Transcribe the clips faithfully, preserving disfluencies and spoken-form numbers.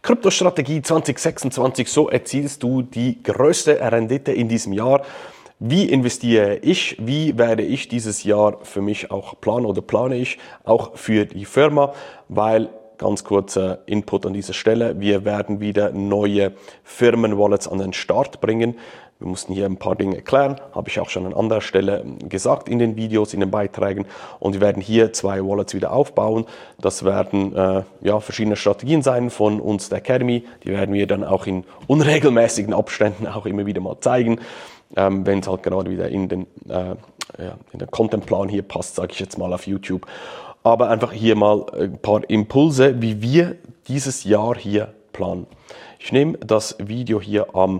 Kryptostrategie zwanzig sechsundzwanzig, so erzielst du die größte Rendite in diesem Jahr. Wie investiere ich? Wie werde ich dieses Jahr für mich auch planen oder plane ich auch für die Firma? Weil, ganz kurzer Input an dieser Stelle, wir werden wieder neue Firmen-Wallets an den Start bringen. Wir mussten hier ein paar Dinge erklären, habe ich auch schon an anderer Stelle gesagt in den Videos, in den Beiträgen. Und wir werden hier zwei Wallets wieder aufbauen. Das werden äh, ja, verschiedene Strategien sein von uns der Academy. Die werden wir dann auch in unregelmäßigen Abständen auch immer wieder mal zeigen. Ähm, wenn es halt gerade wieder in den, äh, ja, in den Contentplan hier passt, sage ich jetzt mal auf YouTube. Aber einfach hier mal ein paar Impulse, wie wir dieses Jahr hier planen. Ich nehme das Video hier am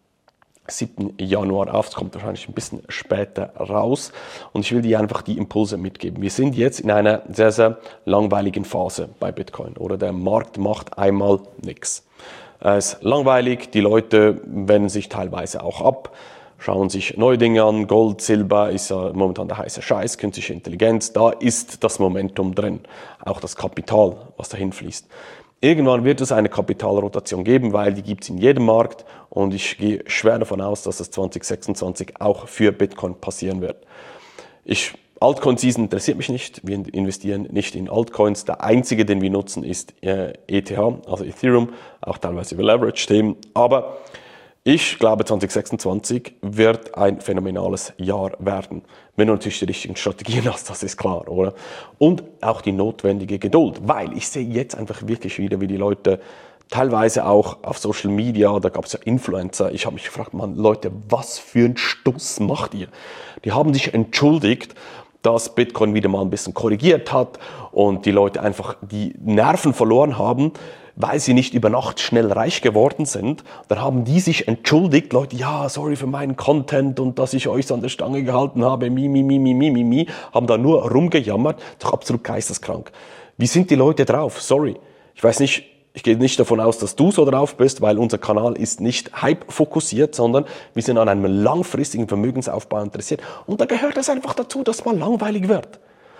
siebten Januar auf, es kommt wahrscheinlich ein bisschen später raus und ich will dir einfach die Impulse mitgeben. Wir sind jetzt in einer sehr, sehr langweiligen Phase bei Bitcoin, oder der Markt macht einmal nichts. Es ist langweilig, die Leute wenden sich teilweise auch ab, schauen sich neue Dinge an, Gold, Silber ist ja momentan der heiße Scheiß, künstliche Intelligenz, da ist das Momentum drin, auch das Kapital, was dahin fließt. Irgendwann wird es eine Kapitalrotation geben, weil die gibt es in jedem Markt und ich gehe schwer davon aus, dass das zwanzig sechsundzwanzig auch für Bitcoin passieren wird. Ich, Altcoin-Season interessiert mich nicht, wir investieren nicht in Altcoins. Der einzige, den wir nutzen, ist äh, E T H, also Ethereum, auch teilweise über Leverage-Themen, aber ich glaube, zwanzig sechsundzwanzig wird ein phänomenales Jahr werden. Wenn du natürlich die richtigen Strategien hast, das ist klar, oder? Und auch die notwendige Geduld, weil ich sehe jetzt einfach wirklich wieder, wie die Leute teilweise auch auf Social Media, da gab es ja Influencer, ich habe mich gefragt, Mann, Leute, was für einen Stuss macht ihr? Die haben sich entschuldigt, dass Bitcoin wieder mal ein bisschen korrigiert hat und die Leute einfach die Nerven verloren haben, weil sie nicht über Nacht schnell reich geworden sind. Dann haben die sich entschuldigt, Leute, ja, sorry für meinen Content und dass ich euch so an der Stange gehalten habe, mi, mi, mi, mi, mi, mi, mi, haben da nur rumgejammert, doch absolut geisteskrank. Wie sind die Leute drauf? Sorry. Ich weiß nicht, ich gehe nicht davon aus, dass du so drauf bist, weil unser Kanal ist nicht Hype-fokussiert, sondern wir sind an einem langfristigen Vermögensaufbau interessiert. Und da gehört es einfach dazu, dass man langweilig wird.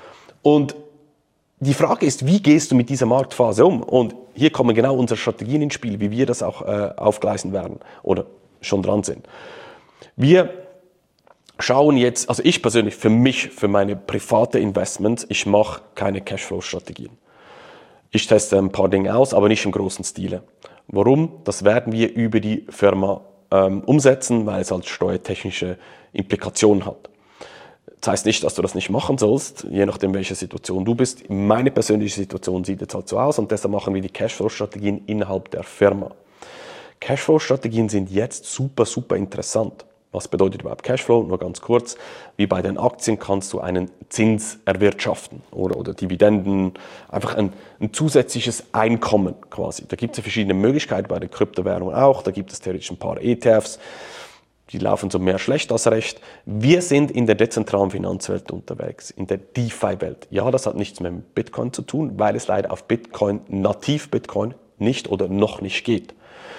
Und die Frage ist, wie gehst du mit dieser Marktphase um? Und hier kommen genau unsere Strategien ins Spiel, wie wir das auch äh, aufgleisen werden oder schon dran sind. Wir schauen jetzt, also ich persönlich, für mich, für meine private Investments, ich mache keine Cashflow-Strategien. Ich teste ein paar Dinge aus, aber nicht im großen Stile. Warum? Das werden wir über die Firma ähm, umsetzen, weil es halt steuertechnische Implikationen hat. Das heißt nicht, dass du das nicht machen sollst, je nachdem, welche Situation du bist. Meine persönliche Situation sieht jetzt halt so aus und deshalb machen wir die Cashflow-Strategien innerhalb der Firma. Cashflow-Strategien sind jetzt super, super interessant. Was bedeutet überhaupt Cashflow? Nur ganz kurz. Wie bei den Aktien kannst du einen Zins erwirtschaften oder, oder Dividenden, einfach ein, ein zusätzliches Einkommen quasi. Da gibt es ja verschiedene Möglichkeiten, bei den Kryptowährungen auch. Da gibt es theoretisch ein paar E T Fs. Die laufen so mehr schlecht als recht. Wir sind in der dezentralen Finanzwelt unterwegs, in der DeFi-Welt. Ja, das hat nichts mehr mit Bitcoin zu tun, weil es leider auf Bitcoin, nativ Bitcoin, nicht oder noch nicht geht.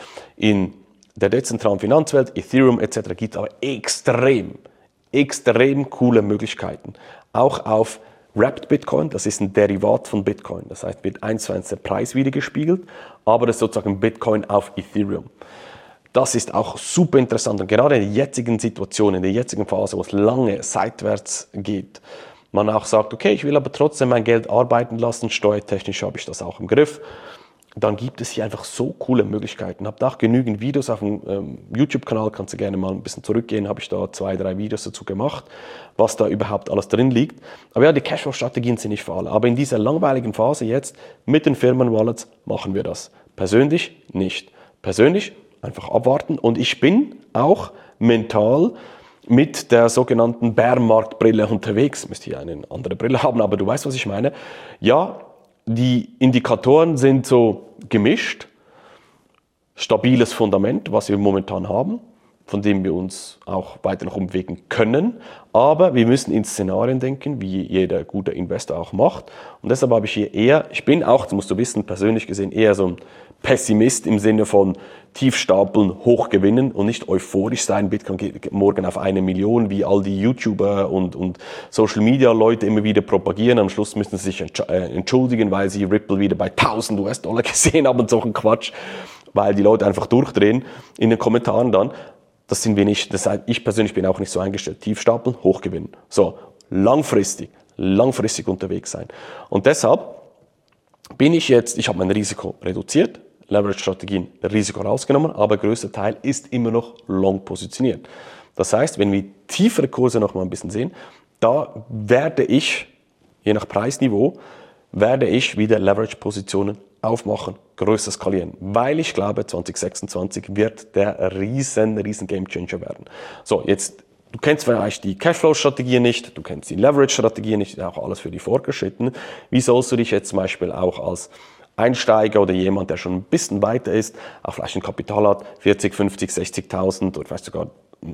In der dezentralen Finanzwelt, Ethereum et cetera gibt es aber extrem, extrem coole Möglichkeiten. Auch auf Wrapped Bitcoin, das ist ein Derivat von Bitcoin. Das heißt, wird eins zu eins der Preis wiedergespiegelt, aber das ist sozusagen Bitcoin auf Ethereum. Das ist auch super interessant und gerade in der jetzigen Situation, in der jetzigen Phase, wo es lange seitwärts geht, man auch sagt, okay, ich will aber trotzdem mein Geld arbeiten lassen, steuertechnisch habe ich das auch im Griff, dann gibt es hier einfach so coole Möglichkeiten. Ich habe auch genügend Videos auf dem ähm, YouTube-Kanal, kannst du gerne mal ein bisschen zurückgehen, habe ich da zwei, drei Videos dazu gemacht, was da überhaupt alles drin liegt. Aber ja, die Cashflow-Strategien sind nicht für alle. Aber in dieser langweiligen Phase jetzt mit den Firmen-Wallets machen wir das. Persönlich nicht. Persönlich einfach abwarten und ich bin auch mental mit der sogenannten Bärenmarktbrille unterwegs. Müsste hier eine andere Brille haben, aber du weißt, was ich meine. Ja, die Indikatoren sind so gemischt. Stabiles Fundament, was wir momentan haben. von dem wir uns auch weiter noch umwegen können. Aber wir müssen in Szenarien denken, wie jeder gute Investor auch macht. Und deshalb habe ich hier eher, ich bin auch, das musst du wissen, persönlich gesehen eher so ein Pessimist im Sinne von tief stapeln, hoch gewinnen und nicht euphorisch sein. Bitcoin geht morgen auf eine Million, wie all die YouTuber und, und Social Media Leute immer wieder propagieren. Am Schluss müssen sie sich entschuldigen, weil sie Ripple wieder bei tausend US-Dollar gesehen haben und so ein Quatsch, weil die Leute einfach durchdrehen in den Kommentaren dann. Das sind wir nicht. Das heißt, ich persönlich bin auch nicht so eingestellt. Tief stapeln, hoch gewinnen. So, langfristig, langfristig unterwegs sein. Und deshalb bin ich jetzt, ich habe mein Risiko reduziert, Leverage-Strategien Risiko rausgenommen, aber der größte Teil ist immer noch long positioniert. Das heißt, wenn wir tiefere Kurse noch mal ein bisschen sehen, da werde ich, je nach Preisniveau, werde ich wieder Leverage-Positionen aufmachen, größer skalieren, weil ich glaube, zwanzig sechsundzwanzig wird der riesen, riesen Gamechanger werden. So, jetzt, du kennst vielleicht die Cashflow-Strategie nicht, du kennst die Leverage-Strategie nicht, auch alles für die Fortgeschrittenen. Wie sollst du dich jetzt zum Beispiel auch als Einsteiger oder jemand, der schon ein bisschen weiter ist, auch vielleicht ein Kapital hat, vierzig, fünfzig, sechzigtausend oder vielleicht sogar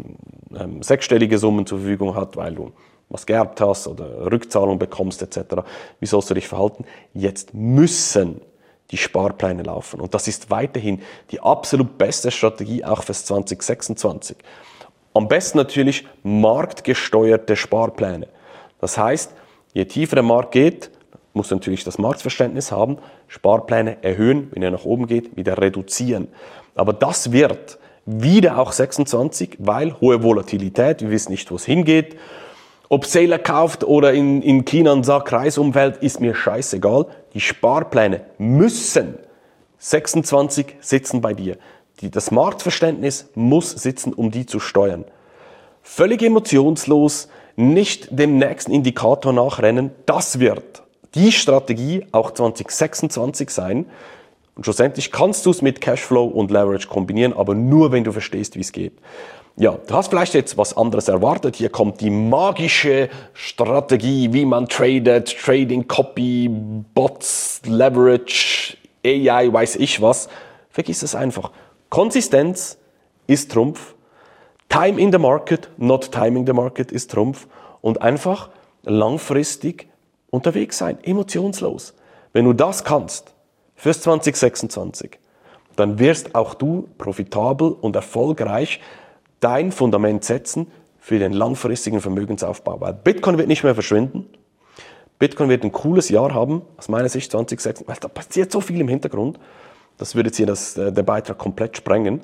ähm, sechsstellige Summen zur Verfügung hat, weil du was geerbt hast oder Rückzahlung bekommst et cetera. Wie sollst du dich verhalten? Jetzt müssen die Sparpläne laufen. Und das ist weiterhin die absolut beste Strategie auch fürs zwanzig sechsundzwanzig. Am besten natürlich marktgesteuerte Sparpläne. Das heißt, je tiefer der Markt geht, muss natürlich das Marktverständnis haben, Sparpläne erhöhen, wenn er nach oben geht, wieder reduzieren. Aber das wird wieder auch sechsundzwanzig, weil hohe Volatilität, wir wissen nicht, wo es hingeht. Ob Sailor kauft oder in, in China einen Sack Reis umfällt, ist mir scheißegal. Die Sparpläne müssen sechsundzwanzig sitzen bei dir. Die, das Marktverständnis muss sitzen, um die zu steuern. Völlig emotionslos, nicht dem nächsten Indikator nachrennen, das wird die Strategie auch zwanzig sechsundzwanzig sein. Und schlussendlich kannst du es mit Cashflow und Leverage kombinieren, aber nur, wenn du verstehst, wie es geht. Ja, du hast vielleicht jetzt was anderes erwartet. Hier kommt die magische Strategie, wie man tradet, Trading, Copy, Bots, Leverage, A I, weiß ich was. Vergiss es einfach. Konsistenz ist Trumpf. Time in the market, not timing the market ist Trumpf. Und einfach langfristig unterwegs sein, emotionslos. Wenn du das kannst, fürs zwanzig sechsundzwanzig, dann wirst auch du profitabel und erfolgreich dein Fundament setzen für den langfristigen Vermögensaufbau. Weil Bitcoin wird nicht mehr verschwinden. Bitcoin wird ein cooles Jahr haben, aus meiner Sicht zwanzig sechsundzwanzig, weil da passiert so viel im Hintergrund. Das würde jetzt hier das, der Beitrag komplett sprengen.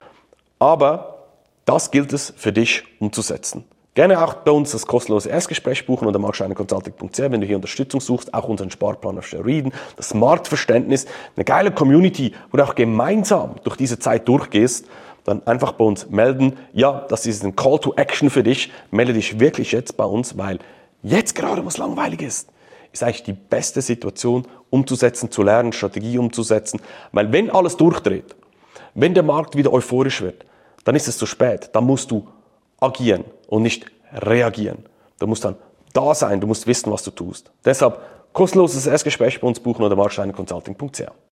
Aber das gilt es für dich umzusetzen. Gerne auch bei uns das kostenlose Erstgespräch buchen unter markscheinerconsulting punkt c h, wenn du hier Unterstützung suchst, auch unseren Sparplan auf Steroiden, das Marktverständnis, eine geile Community, wo du auch gemeinsam durch diese Zeit durchgehst, dann einfach bei uns melden. Ja, das ist ein Call to Action für dich. Melde dich wirklich jetzt bei uns, weil jetzt gerade, wo es langweilig ist, ist eigentlich die beste Situation umzusetzen, zu lernen, Strategie umzusetzen. Weil wenn alles durchdreht, wenn der Markt wieder euphorisch wird, dann ist es zu spät. Dann musst du agieren und nicht reagieren. Du musst dann da sein, du musst wissen, was du tust. Deshalb kostenloses Erstgespräch bei uns buchen oder markscheinerconsulting punkt c h.